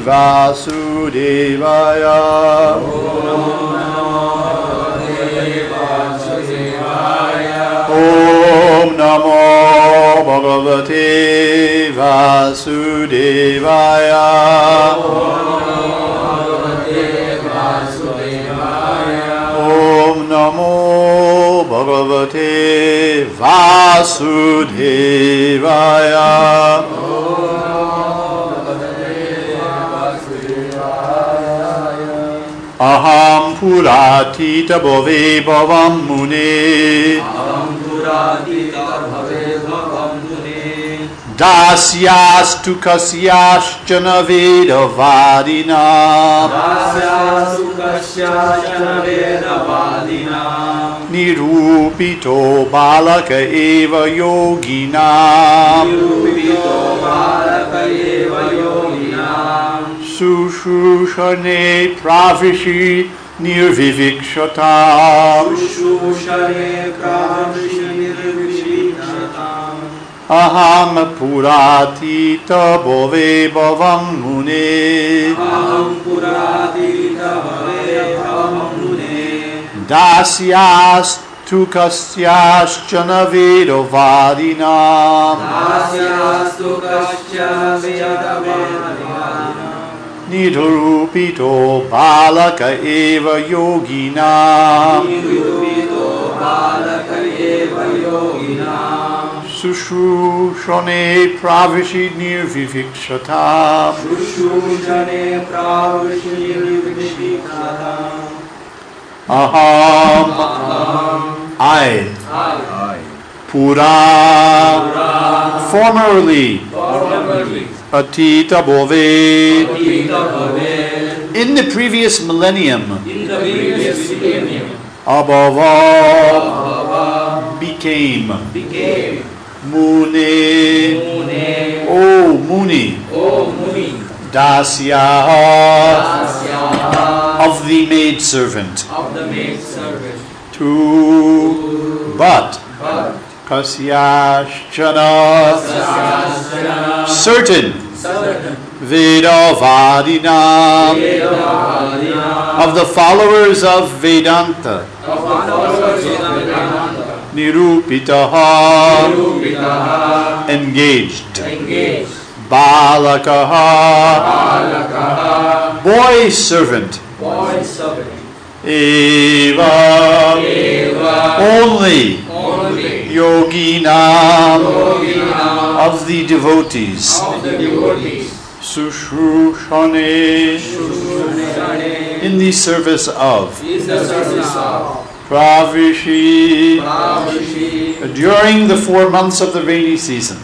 Vasudevaya. Om Namo Bhagavate Vasudevaya. Om Namo Bhagavate Vasudevaya. Aham Puratita Bhave Bhavam Mune. Dasyastu Kasyaschana Vedavadina. Nirupito Balaka Eva Yogina. Sushushane Pravishi Nirvivikshata. Aham Puratita Bhave Bhavam Mune. Dasyastu Kasyaschana Vedavadina. Nidrupito Balaka Eva Yogina. Sushushane Pravishi Nirvivikshata. Aham, I, Pura, formerly, Atita Bhave, in the previous millennium, Abhava, became, Mune, O Muni, Dasya, of the maidservant, to, but, Kasyaschana, certain, Vedavadina, of the followers of Vedanta, Nirupitaha, engaged, Balakaha, boy servant, Eva, only, Yoginam, of the devotees, Sushushane, in the service of, Pravishi, during the 4 months of the rainy season,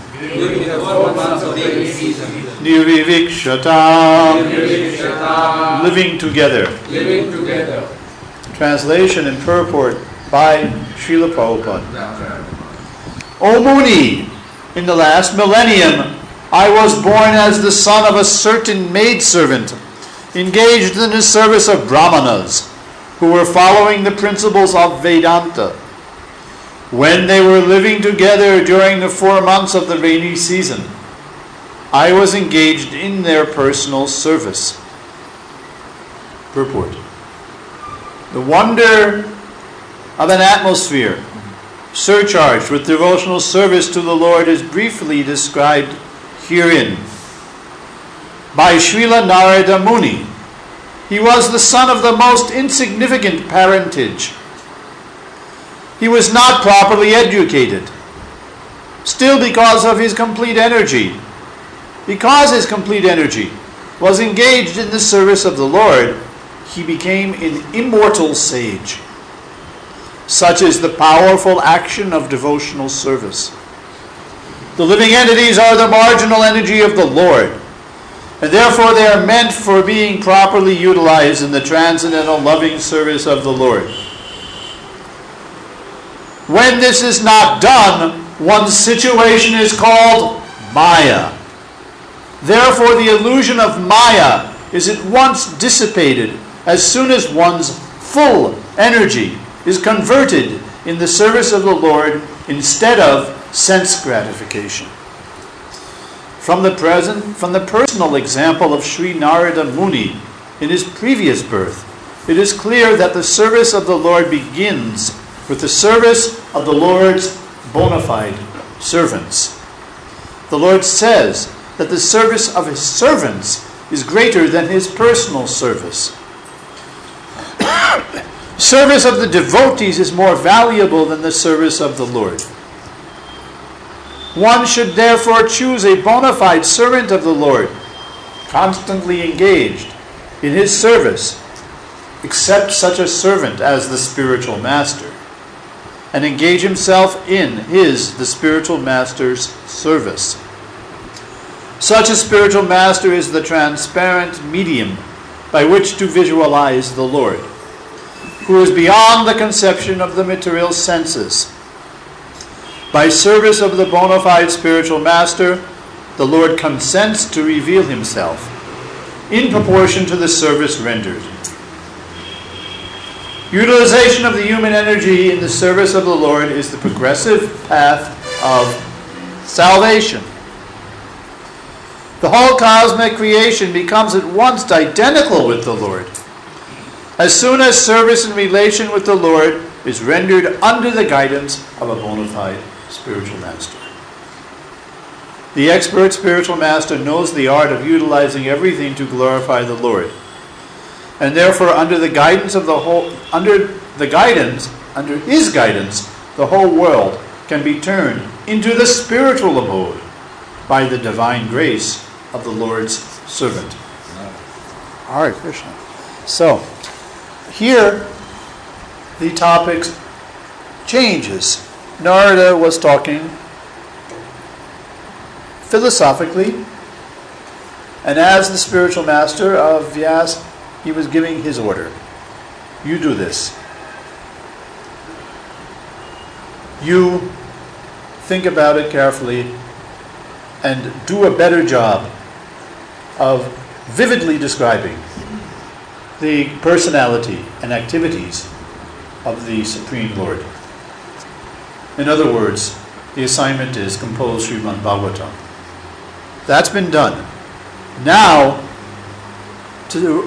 Nirvivikshata, living together. Translation and purport by Srila Prabhupada. O Muni, in the last millennium, I was born as the son of a certain maidservant, engaged in the service of Brahmanas, who were following the principles of Vedanta. When they were living together during the 4 months of the rainy season, I was engaged in their personal service. Purport. The wonder of an atmosphere surcharged with devotional service to the Lord is briefly described herein by Srila Narada Muni. He was the son of the most insignificant parentage. He was not properly educated. Still, because his complete energy was engaged in the service of the Lord, he became an immortal sage. Such is the powerful action of devotional service. The living entities are the marginal energy of the Lord, and therefore they are meant for being properly utilized in the transcendental loving service of the Lord. When this is not done, one's situation is called Maya. Therefore, the illusion of Maya is at once dissipated as soon as one's full energy is converted in the service of the Lord instead of sense gratification. From the personal example of Sri Narada Muni in his previous birth, it is clear that the service of the Lord begins with the service of the Lord's bona fide servants. The Lord says that the service of his servants is greater than his personal service. Service of the devotees is more valuable than the service of the Lord. One should therefore choose a bona fide servant of the Lord, constantly engaged in his service. Accept such a servant as the spiritual master, and engage himself in the spiritual master's service. Such a spiritual master is the transparent medium by which to visualize the Lord, who is beyond the conception of the material senses. By service of the bona fide spiritual master, the Lord consents to reveal himself in proportion to the service rendered. Utilization of the human energy in the service of the Lord is the progressive path of salvation. The whole cosmic creation becomes at once identical with the Lord as soon as service in relation with the Lord is rendered under the guidance of a bona fide spiritual master. The expert spiritual master knows the art of utilizing everything to glorify the Lord, and therefore under his guidance, the whole world can be turned into the spiritual abode by the divine grace of the Lord's servant. Hare Krishna. So, here the topic changes. Narada was talking philosophically, and as the spiritual master of Vyasa, he was giving his order. You do this. You think about it carefully and do a better job of vividly describing the personality and activities of the Supreme Lord. In other words, the assignment is compose Srimad Bhagavatam. That's been done. Now, to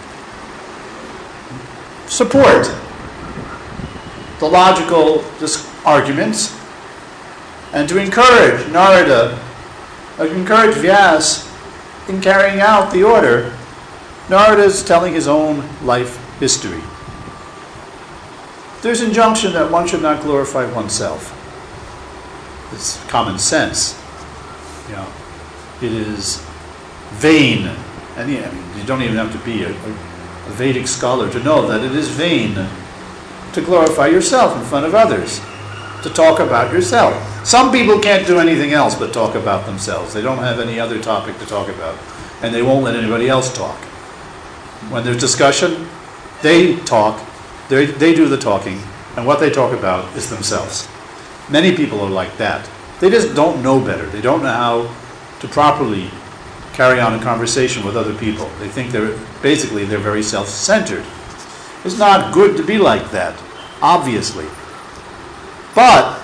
support the logical arguments and to encourage Narada, encourage Vyasa in carrying out the order, Narada is telling his own life history. There's injunction that one should not glorify oneself. It's common sense. It is vain. And you don't even have to be a Vedic scholar to know that it is vain to glorify yourself in front of others, to talk about yourself. Some people can't do anything else but talk about themselves. They don't have any other topic to talk about, and they won't let anybody else talk. When there's discussion, they talk, they do the talking, and what they talk about is themselves. Many people are like that. They just don't know better. They don't know how to properly carry on a conversation with other people. They think they're very self-centered. It's not good to be like that, obviously. But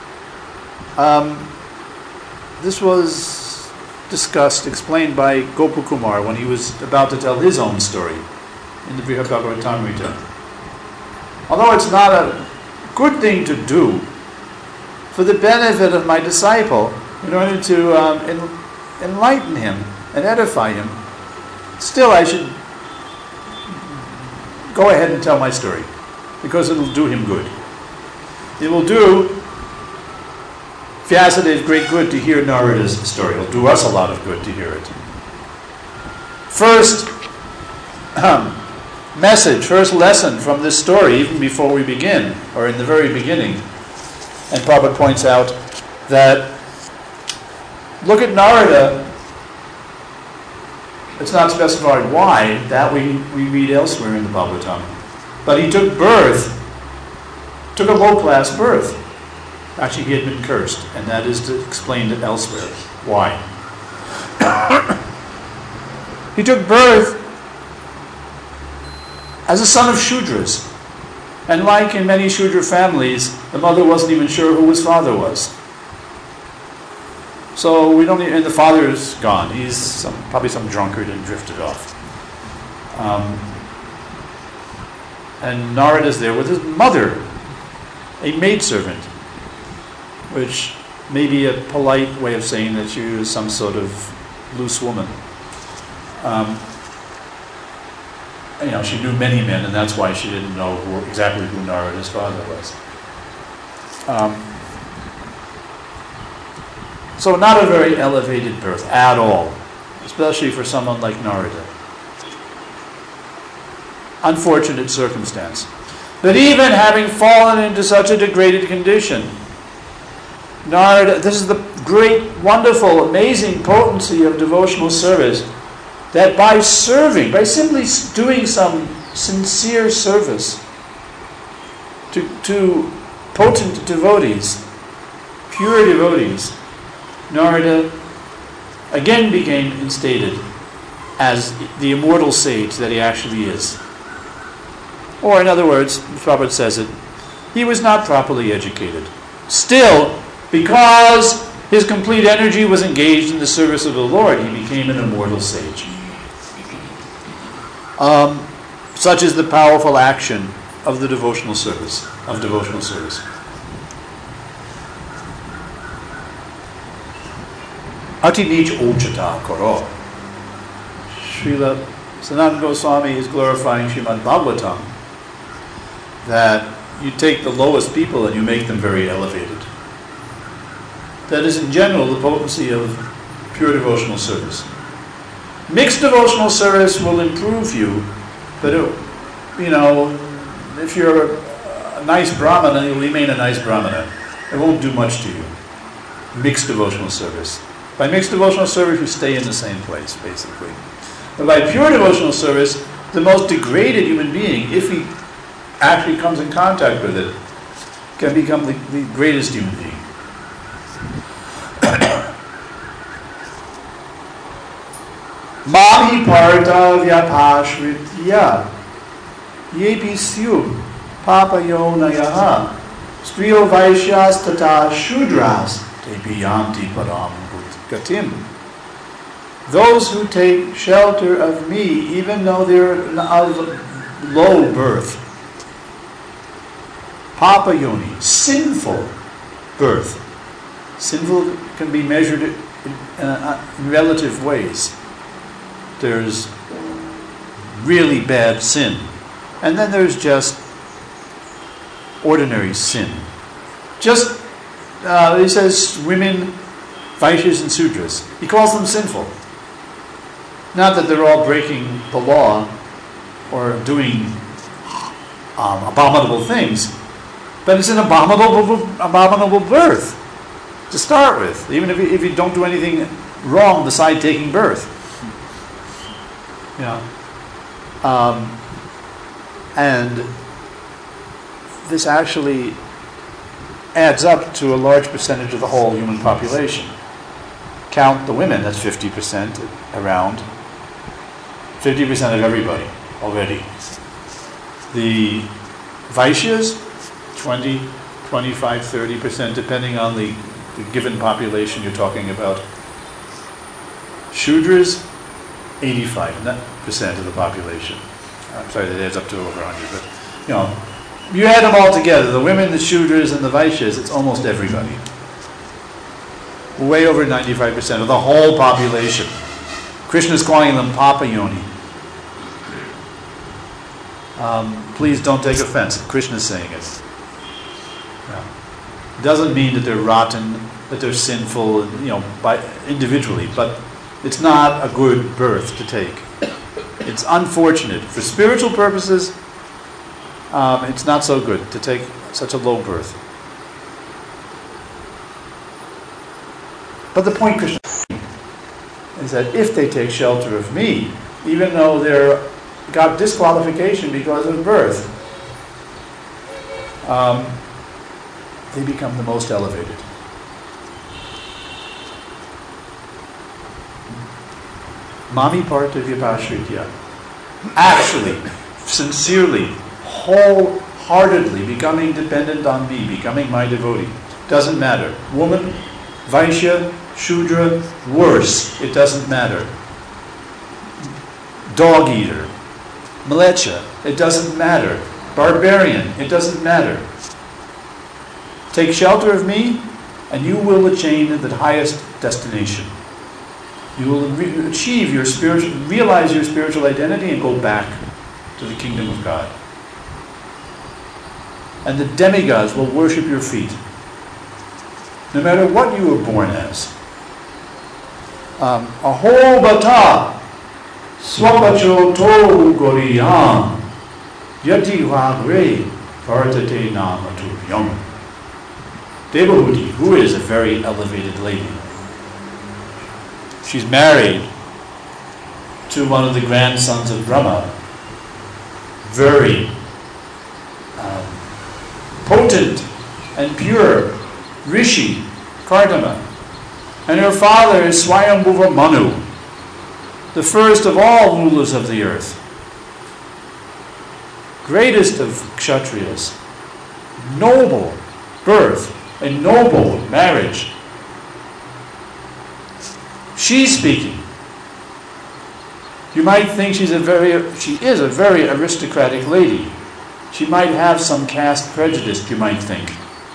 this was explained by Gopakumar when he was about to tell his own story in the Brihad-bhagavatamrita. Although it's not a good thing to do, for the benefit of my disciple, in order to enlighten him and edify him, still I should go ahead and tell my story, because it'll do him good. It will do Vyasadeva great good to hear Narada's story. It'll do us a lot of good to hear it. First lesson from this story, even before we begin, or in the very beginning, and Prabhupada points out that, look at Narada. It's not specified why, that we read elsewhere in the Bhagavatam. But he took a low-class birth. Actually, he had been cursed, and that is explained elsewhere. Why? He took birth as a son of Shudras. And like in many Shudra families, the mother wasn't even sure who his father was. So we don't. And the father is gone. He's probably some drunkard and drifted off. And Narada is there with his mother, a maidservant, which may be a polite way of saying that she was some sort of loose woman. She knew many men, and that's why she didn't know exactly who Narada's father was. So not a very elevated birth at all, especially for someone like Narada. Unfortunate circumstance. But even having fallen into such a degraded condition, Narada, this is the great, wonderful, amazing potency of devotional service, that by simply doing some sincere service to potent devotees, pure devotees, Narada again became instated as the immortal sage that he actually is. Or in other words, Prabhupada says it, he was not properly educated. Still, because his complete energy was engaged in the service of the Lord, he became an immortal sage. Such is the powerful action of the devotional service, Ati nich ochata karo. Srila Sanatana Goswami is glorifying Srimad Bhagavatam, that you take the lowest people and you make them very elevated. That is in general the potency of pure devotional service. Mixed devotional service will improve you, but if you're a nice Brahmana, you'll remain a nice Brahmana. It won't do much to you. Mixed devotional service. By mixed devotional service, you stay in the same place, basically. But by pure devotional service, the most degraded human being, if he actually comes in contact with it, can become the greatest human being. Mahi parta vyapashritya yepi syu papayonayaha striyo vaishyas tata shudras tepi yanti param gatim. Those who take shelter of me, even though they're of low birth, Papa Yoni, sinful birth. Sinful can be measured in relative ways. There's really bad sin, and then there's just ordinary sin. Just, he says, women, Vaishyas and Sudras. He calls them sinful. Not that they're all breaking the law or doing abominable things, but it's an abominable birth to start with, even if you don't do anything wrong beside taking birth. And this actually adds up to a large percentage of the whole human population. Count the women, that's 50% around. 50% of everybody already. The Vaishyas, 20, 25, 30%, depending on the given population you're talking about. Shudras, 85% of the population. I'm sorry, that adds up to over 100, but you add them all together, the women, the Shudras, and the Vaishyas, it's almost everybody. Way over 95% of the whole population. Krishna's calling them Papa Yoni. Please don't take offense. Krishna's saying it. It doesn't mean that they're rotten, that they're sinful, individually, but it's not a good birth to take. It's unfortunate. For spiritual purposes, it's not so good to take such a low birth. But the point, Krishna, is that if they take shelter of me, even though they're got disqualification because of birth, they become the most elevated. Mami parta vyapashritya. Actually, sincerely, wholeheartedly becoming dependent on me, becoming my devotee. Doesn't matter. Woman, Vaishya, Shudra, worse, it doesn't matter. Dog eater, mlecha, it doesn't matter. Barbarian, it doesn't matter. Take shelter of me, and you will attain the highest destination. You will achieve your realize your spiritual identity and go back to the kingdom of God. And the demigods will worship your feet, no matter what you were born as. Aho bata swapacho to goriyam yati vagre vartate namatu yom. Devahuti, who is a very elevated lady. She's married to one of the grandsons of Brahma, very potent and pure Rishi, Kardama. And her father is Swayambhuva Manu, the first of all rulers of the earth, greatest of Kshatriyas, noble birth, a noble marriage. She's speaking. You might think she is a very aristocratic lady. She might have some caste prejudice, you might think.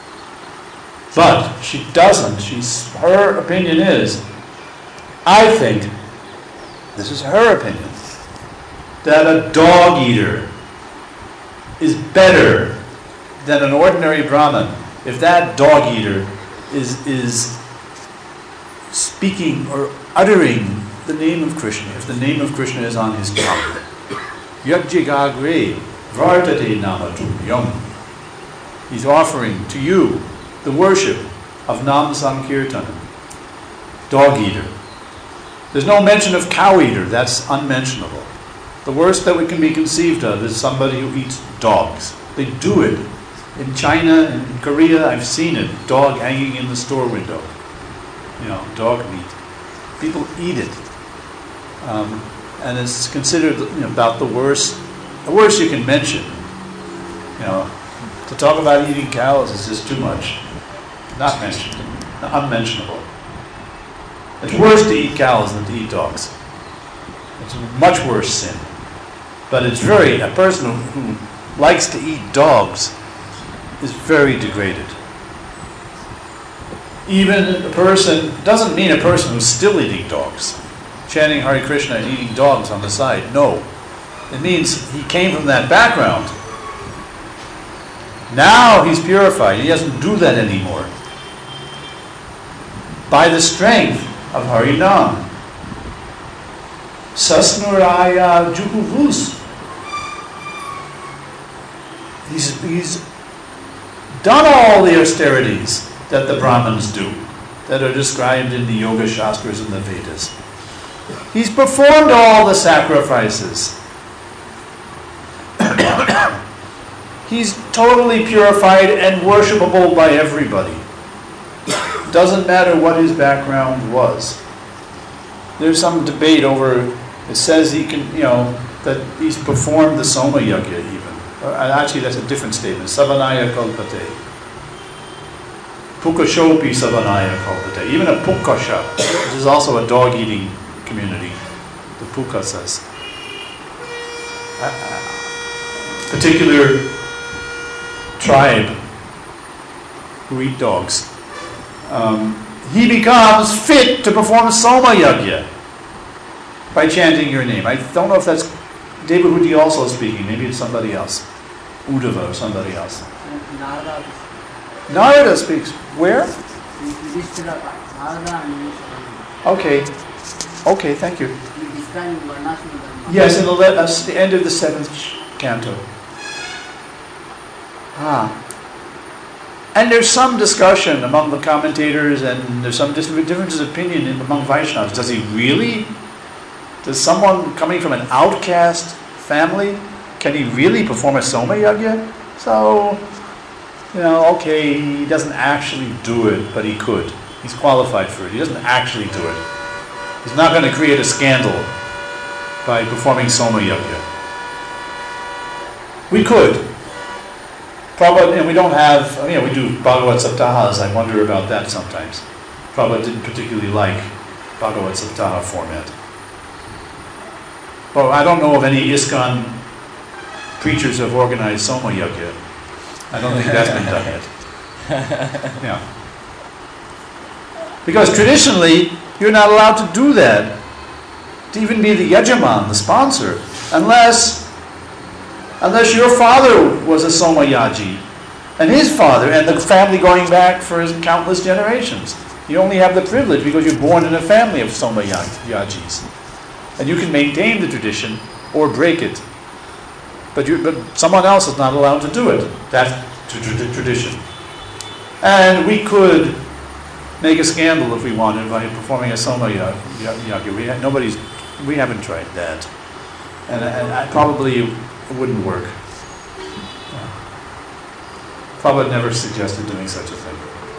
But she doesn't. Her opinion is, I think, this is her opinion, that a dog eater is better than an ordinary Brahmin if that dog eater is speaking or uttering the name of Krishna, if the name of Krishna is on his tongue. Yajjigagre vartate namatu yom. He's offering to you the worship of Nam Sankirtanam, dog eater. There's no mention of cow eater, that's unmentionable. The worst that we can be conceived of is somebody who eats dogs. They do it. In China and Korea, I've seen it, dog hanging in the store window. Dog meat. People eat it. And it's considered about the worst you can mention. To talk about eating cows is just too much. Not mentioned. Unmentionable. It's worse to eat cows than to eat dogs. It's a much worse sin. But a person who likes to eat dogs is very degraded. Even a person, doesn't mean a person who's still eating dogs, chanting Hare Krishna and eating dogs on the side. No. It means he came from that background. Now he's purified. He doesn't do that anymore. By the strength of Harinam. Sasnuraya Jukuvus. He's done all the austerities that the Brahmins do, that are described in the Yoga Shastras and the Vedas. He's performed all the sacrifices. He's totally purified and worshipable by everybody. Doesn't matter what his background was. There's some debate over, it says he can, that he's performed the Soma Yajna even. Actually, that's a different statement. Savanaya Kalpate. Pukashopi Savanaya Kalpate. Even a Pukasha, which is also a dog-eating community, the Pukasas. Particular tribe who eat dogs. He becomes fit to perform Soma Yajna by chanting your name. I don't know if that's Devahuti also speaking. Maybe it's somebody else. Uddhava or somebody else. Narada speaks. Where? Okay, thank you. Yes, in the end of the 7th canto. And there's some discussion among the commentators, and there's some differences of opinion among Vaishnavas. Does someone coming from an outcast family, can he really perform a Soma Yajna? So, okay, he doesn't actually do it, but he could. He's qualified for it. He doesn't actually do it. He's not going to create a scandal by performing Soma Yajna. We could. Probably, and we don't have, we do Bhagavad Saptahas. I wonder about that sometimes. Prabhupada didn't particularly like Bhagavad Saptaha format. But I don't know of any ISKCON preachers who have organized Soma Yajna. I don't think that's been done yet. Yeah. Because traditionally, you're not allowed to do that, to even be the Yajaman, the sponsor, unless your father was a Soma Yaji, and his father, and the family going back for his countless generations. You only have the privilege because you're born in a family of Soma Yajis. And you can maintain the tradition or break it. But someone else is not allowed to do it. That's tradition. And we could make a scandal if we wanted by performing a Soma Yajna. We haven't tried that. And I probably it wouldn't work. Prabhupada never suggested doing such a thing.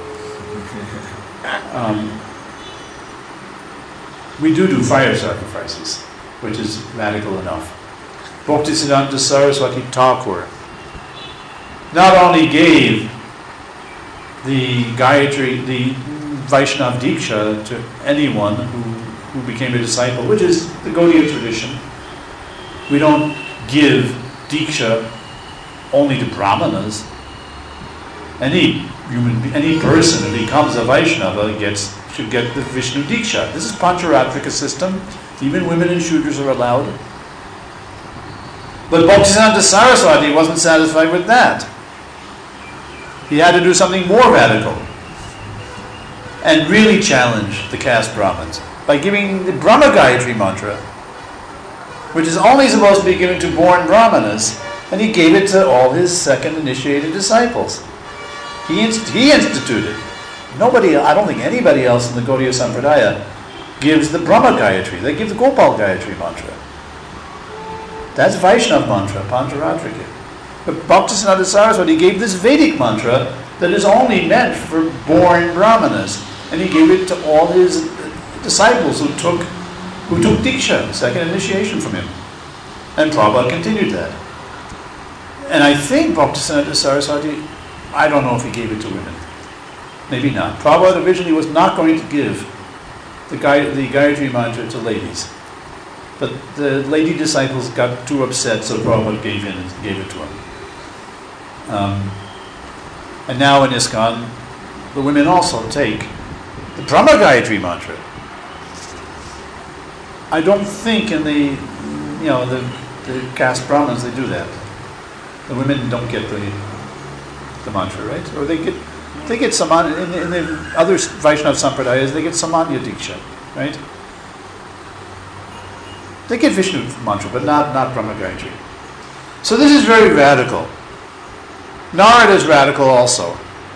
We do fire sacrifices, which is radical enough. Bhaktisiddhanta Saraswati Thakur not only gave the Gayatri, the Vaishnav Diksha to anyone who became a disciple, which is the Gaudiya tradition. We don't give Diksha only to Brahmanas. Any person who becomes a Vaishnava should get the Vishnu Diksha. This is Pancharatrika system. Even women and Shudras are allowed. But Bhaktisiddhanta Saraswati wasn't satisfied with that. He had to do something more radical and really challenge the caste Brahmins by giving the Brahma Gayatri mantra, which is only supposed to be given to born Brahmanas, and he gave it to all his second initiated disciples. He instituted. Nobody, I don't think anybody else in the Gaudiya Sampradaya gives the Brahma Gayatri. They give the Gopal Gayatri mantra. That's Vaishnav mantra, Pancharatrika. But Bhaktisiddhanta Saraswati gave this Vedic mantra that is only meant for born Brahmanas. And he gave it to all his disciples who took Diksha, second initiation from him. And Prabhupada continued that. And I think Bhaktisiddhanta Saraswati, I don't know if he gave it to women. Maybe not. Prabhupada originally was not going to give the Gayatri mantra to ladies. But the lady disciples got too upset, so Prabhupada gave in and gave it to him. And now in ISKCON, the women also take the Brahma Gayatri mantra. I don't think in the caste Brahmins they do that. The women don't get the mantra, right? Or they get Samanya in the other Vaishnav Sampradayas, they get Samanya Diksha, right? They get Vishnu mantra, but not Brahma Gayatri. So this is very radical. Narada is radical also.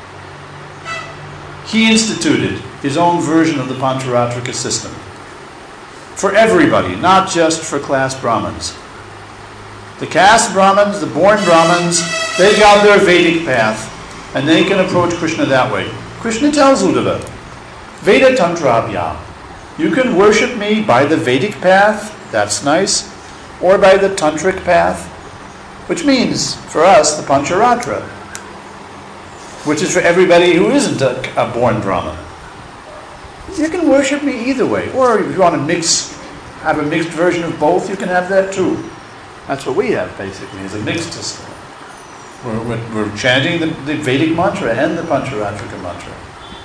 He instituted his own version of the Pancharatrika system for everybody, not just for class Brahmins. The caste Brahmins, the born Brahmins, they got their Vedic path, and they can approach Krishna that way. Krishna tells Uddhava, Veda Tantrabhyam, you can worship me by the Vedic path, that's nice, or by the Tantric path, which means, for us, the Pancharatra, which is for everybody who isn't a born Brahman. You can worship me either way, or if you want to have a mixed version of both, you can have that too. That's what we have, basically, is a mixed system. We're chanting the Vedic mantra and the Pancharatrika mantra.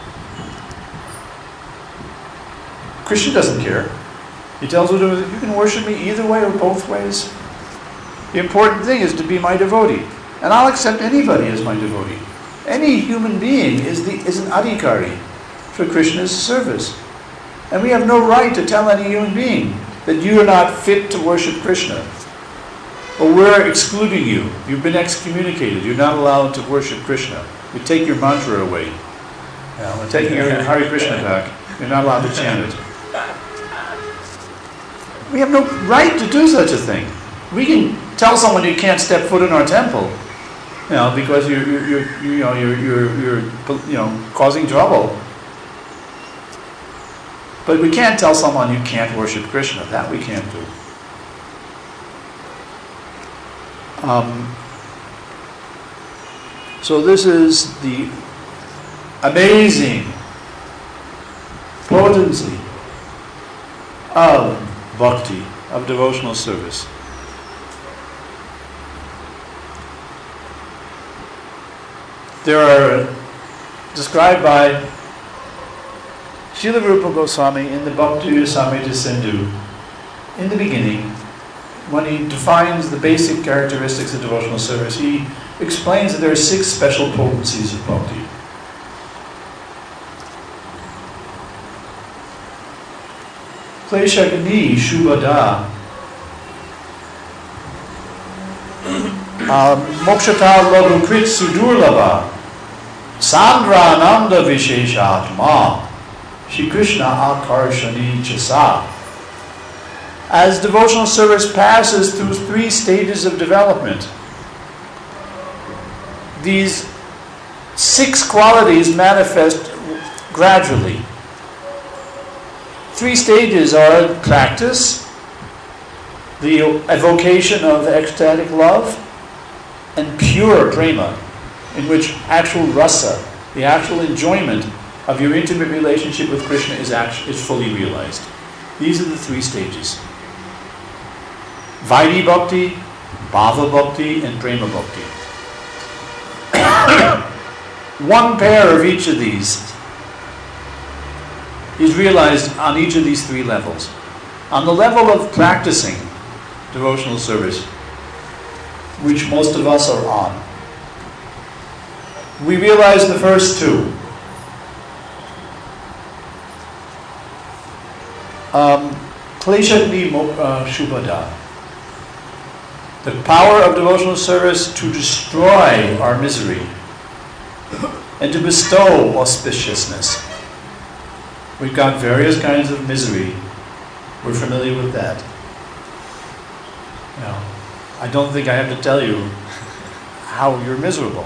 Krishna doesn't care. He tells Uddhava, you can worship me either way or both ways. The important thing is to be my devotee. And I'll accept anybody as my devotee. Any human being is an adhikari for Krishna's service. And we have no right to tell any human being that you are not fit to worship Krishna. Or we're excluding you. You've been excommunicated. You're not allowed to worship Krishna. We take your mantra away. We're taking your Hare Krishna back. You're not allowed to chant it. We have no right to do such a thing. We can tell someone you can't step foot in our temple, because you're causing trouble. But we can't tell someone you can't worship Krishna. That we can't do. So this is the amazing potency of bhakti, of devotional service. There are described by Srila Rupa Goswami in the Bhakti Rasamrita Sindhu, in the beginning, when he defines the basic characteristics of devotional service, he explains that there are 6 special potencies of bhakti. Kleshagni Shubhada Mokshata Lagukrit Sudurlabha Sandra Ananda Visheshatma Shri Krishna Akarshani Chasa. As devotional service passes through 3 stages of development, these 6 qualities manifest gradually. 3 stages are practice, the evocation of ecstatic love, and pure prema, in which actual rasa, the actual enjoyment of your intimate relationship with Krishna is fully realized. These are the 3 stages. Vaidhi Bhakti, Bhava Bhakti, and Prema Bhakti. One pair of each of these is realized on each of these 3 levels. On the level of practicing devotional service, which most of us are on, we realize the first 2. Kleshagni Shubhada. The power of devotional service to destroy our misery and to bestow auspiciousness. We've got various kinds of misery. We're familiar with that. I don't think I have to tell you how you're miserable.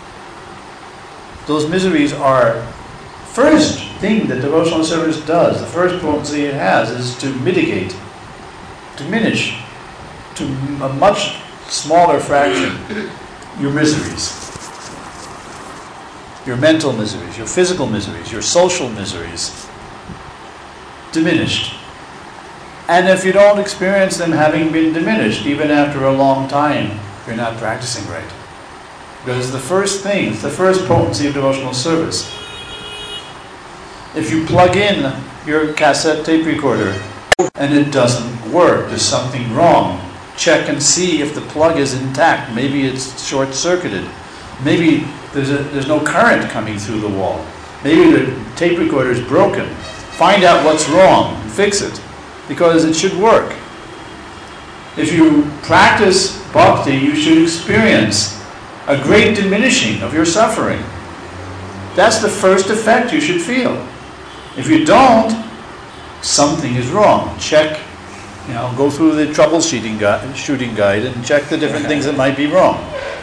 Those miseries are, first thing that devotional service does, the first potency it has, is to mitigate, diminish to a much smaller fraction your miseries. Your mental miseries, your physical miseries, your social miseries. Diminished. And if you don't experience them having been diminished, even after a long time, you're not practicing right. Because the first thing, it's the first potency of devotional service. If you plug in your cassette tape recorder and it doesn't work, there's something wrong, check and see if the plug is intact. Maybe it's short-circuited. Maybe there's no current coming through the wall. Maybe the tape recorder is broken. Find out what's wrong and fix it, because it should work. If you practice bhakti, you should experience a great diminishing of your suffering. That's the first effect you should feel. If you don't, something is wrong. Check, go through the troubleshooting guide and check the different things that might be wrong.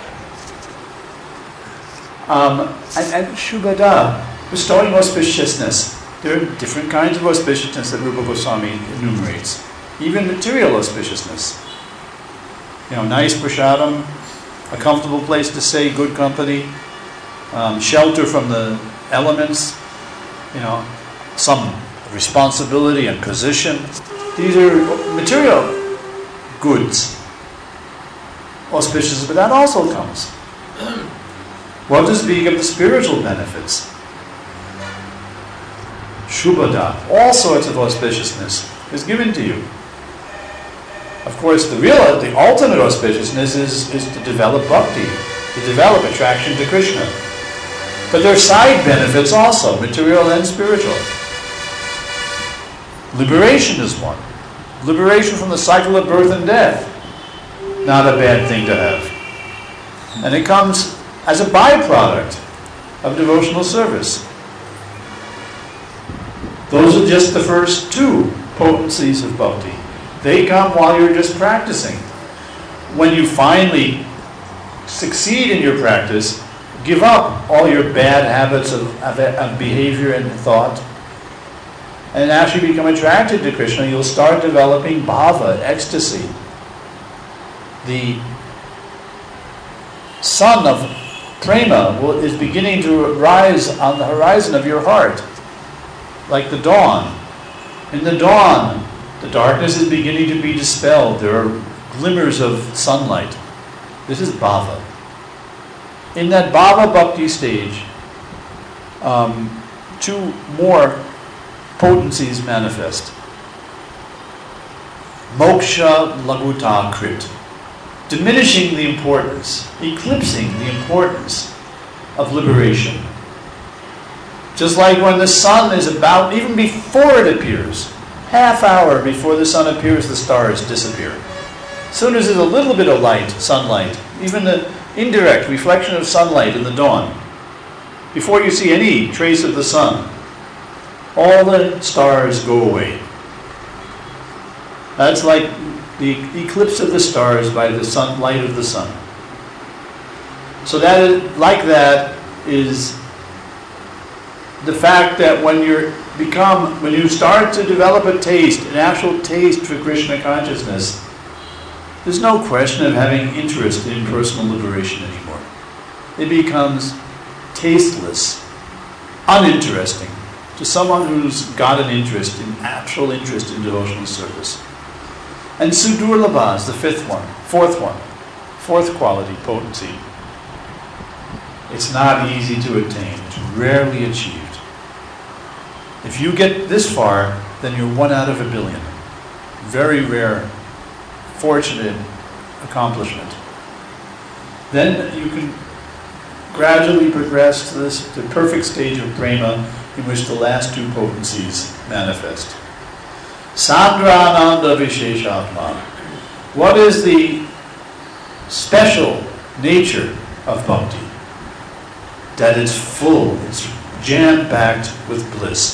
And Shubhada, bestowing auspiciousness. There are different kinds of auspiciousness that Rupa Goswami enumerates. Even material auspiciousness. Nice prasadam, a comfortable place to stay, good company, shelter from the elements, some responsibility and position. These are material goods, auspicious, but that also comes. What to speak of the spiritual benefits? Shubhada, all sorts of auspiciousness is given to you. Of course, the ultimate auspiciousness is to develop bhakti, to develop attraction to Krishna. But there are side benefits also, material and spiritual. Liberation is one. Liberation from the cycle of birth and death. Not a bad thing to have. And it comes as a byproduct of devotional service. Those are just the first 2 potencies of bhakti. They come while you're just practicing. When you finally succeed in your practice, give up all your bad habits of behavior and thought, and actually become attracted to Krishna, you'll start developing bhava, ecstasy. The sun of prema is beginning to rise on the horizon of your heart. like the dawn. In the dawn, the darkness is beginning to be dispelled. There are glimmers of sunlight. This is bhava. In that bhava bhakti stage, two more potencies manifest. Moksha laguta krit, diminishing the importance, eclipsing the importance of liberation. Just like when the sun is about, even before it appears, half hour before the sun appears, the stars disappear. As soon as there's a little bit of light, sunlight, even the indirect reflection of sunlight in the dawn, before you see any trace of the sun, all the stars go away. That's like the eclipse of the stars by the light of the sun. So that is, like that is the fact that when you start to develop a taste, an actual taste for Krishna consciousness, there's no question of having interest in personal liberation anymore. It becomes tasteless, uninteresting to someone who's got an interest, an actual interest in devotional service. And Sudurlabha is the fourth quality, potency. It's not easy to attain. It's rarely achieved. If you get this far, then you're 1 out of a billion. Very rare, fortunate accomplishment. Then you can gradually progress to the perfect stage of prema, in which the last two potencies manifest. Sandrananda Visheshatma. What is the special nature of bhakti? That it's full, it's jam-packed with bliss.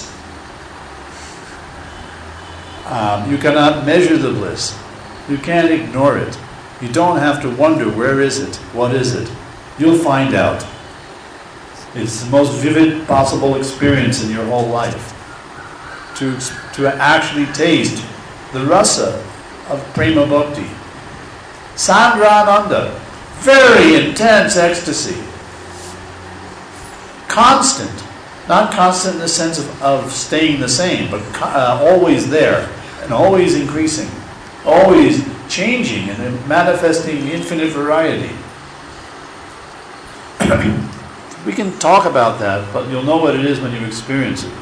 You cannot measure the bliss. You can't ignore it. You don't have to wonder, where is it? What is it? You'll find out. It's the most vivid possible experience in your whole life. To actually taste the rasa of prema bhakti. Sandrananda, very intense ecstasy. Constant, not constant in the sense of staying the same, but always there and always increasing, always changing and manifesting infinite variety. We can talk about that, but you'll know what it is when you experience it.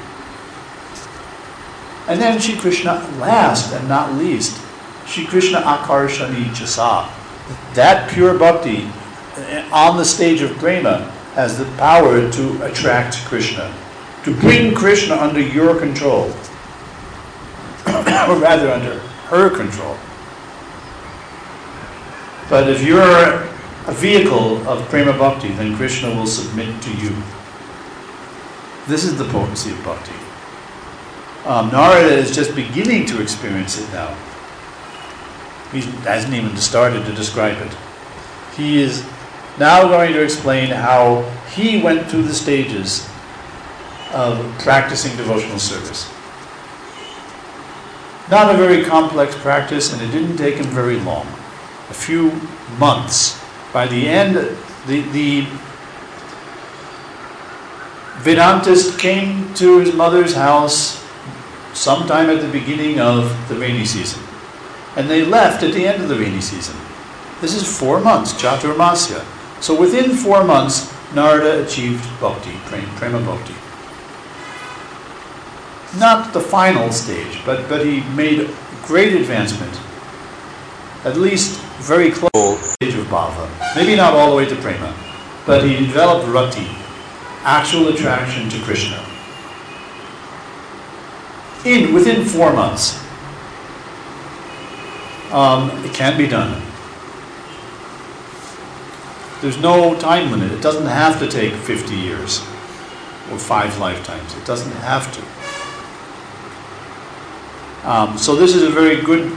And then Shri Krishna, last and not least, Shri Krishna Akarshani Chasa. That pure bhakti on the stage of prema has the power to attract Krishna, to bring Krishna under your control, or rather under her control. But if you're a vehicle of prema bhakti, then Krishna will submit to you. This is the potency of bhakti. Narada is just beginning to experience it now. He hasn't even started to describe it. He is now going to explain how he went through the stages of practicing devotional service. Not a very complex practice, and it didn't take him very long. A few months. By the end, the Vedantist came to his mother's house sometime at the beginning of the rainy season. And they left at the end of the rainy season. This is 4 months, Chaturmasya. So within 4 months, Narada achieved bhakti, prema bhakti. Not the final stage, but he made great advancement. At least very close to the stage of bhava. Maybe not all the way to prema, but he developed rati, actual attraction to Krishna. Within 4 months. It can be done. There's no time limit. It doesn't have to take 50 years or 5 lifetimes. It doesn't have to. So this is a very good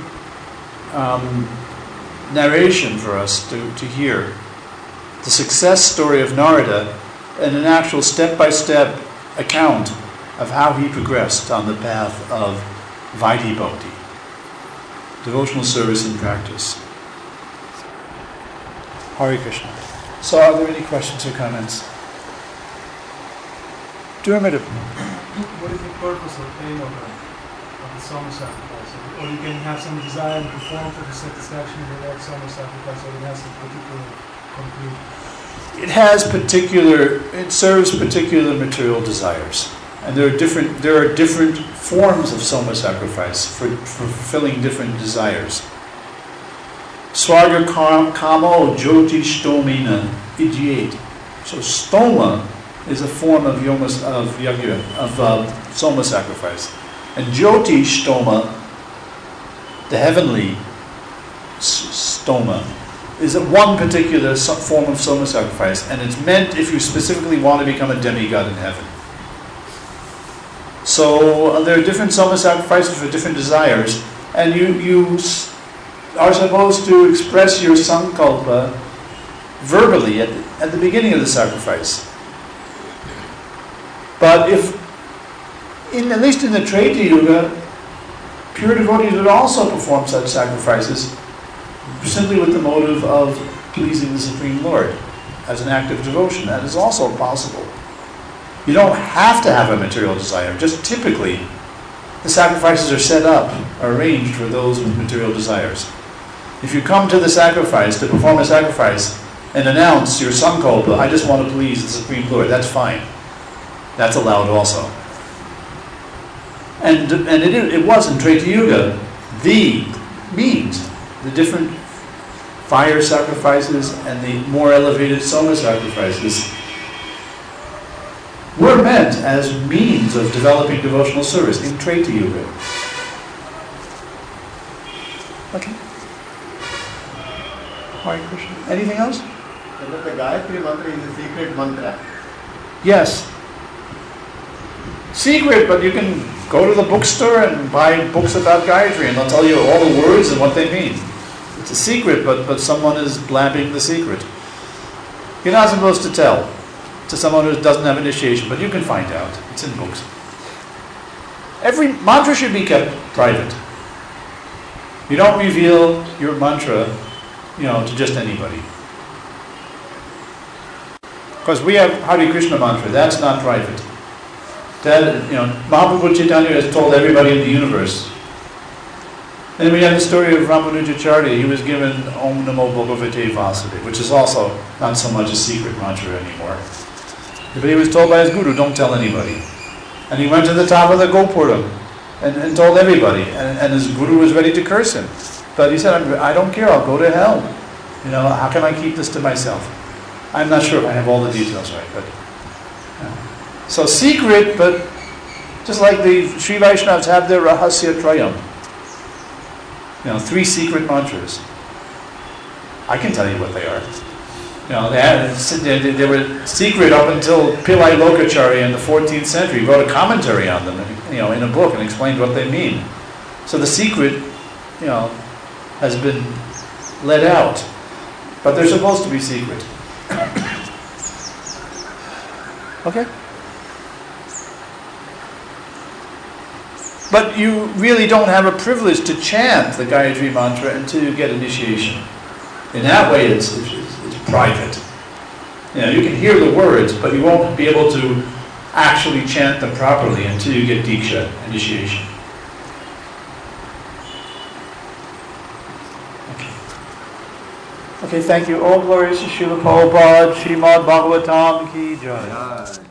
narration for us to hear. The success story of Narada and an actual step-by-step account of how he progressed on the path of Vaidhi Bhakti, devotional service in practice. Hare Krishna. So are there any questions or comments? Dermot. What is the purpose or aim of the soma sacrifice? Or you can have some desire to perform for the satisfaction of that soma sacrifice, or it has a particular complete. It serves particular material desires. And there are different forms of soma sacrifice for fulfilling different desires. Swarga kamo jyoti stomina idyate. So stoma is a form of soma sacrifice. And jyoti stoma, the heavenly stoma, is one particular form of soma sacrifice, and it's meant if you specifically want to become a demigod in heaven. So there are different soma sacrifices for different desires, and you are supposed to express your sankalpa verbally at the beginning of the sacrifice. But at least in the Treta Yuga, pure devotees would also perform such sacrifices simply with the motive of pleasing the Supreme Lord as an act of devotion. That is also possible. You don't have to have a material desire. Just typically, the sacrifices are set up, are arranged for those with material desires. If you come to the sacrifice, to perform a sacrifice, and announce your sankalpa, I just want to please the Supreme Lord, that's fine. That's allowed also. And it was in Treta Yuga, the means, the different fire sacrifices and the more elevated soma sacrifices were meant as means of developing devotional service in Treta Yuga. Okay. Hare Krishna. Anything else? The Gayatri mantra is a secret mantra. Yes. Secret, but you can go to the bookstore and buy books about Gayatri and they'll tell you all the words and what they mean. It's a secret, but someone is blabbing the secret. You're not supposed to tell to someone who doesn't have initiation, but you can find out. It's in books. Every mantra should be kept private. You don't reveal your mantra, to just anybody. Because we have Hare Krishna mantra, that's not private. That, Mahaprabhu Chaitanya has told everybody in the universe. Then we have the story of Ramanujacharya. He was given Om Namo Bhagavate Vasudeva, which is also not so much a secret mantra anymore. But he was told by his guru, don't tell anybody. And he went to the top of the Gopuram and told everybody. And his guru was ready to curse him. But he said, I don't care, I'll go to hell. How can I keep this to myself? I'm not sure if I have all the details right, but... So secret, but just like the Sri Vaishnavas have their Rahasya Trayam. 3 secret mantras. I can tell you what they are. They were secret up until Pillai Lokacharya in the 14th century wrote a commentary on them, in a book and explained what they mean. So the secret, has been let out, but they're supposed to be secret. Okay. But you really don't have a privilege to chant the Gayatri mantra until you get initiation. In that way, it's private. You can hear the words, but you won't be able to actually chant them properly until you get Diksha, initiation. Okay, thank you. All glories to Srila Prabhupada, Srimad Bhagavatam ki jai.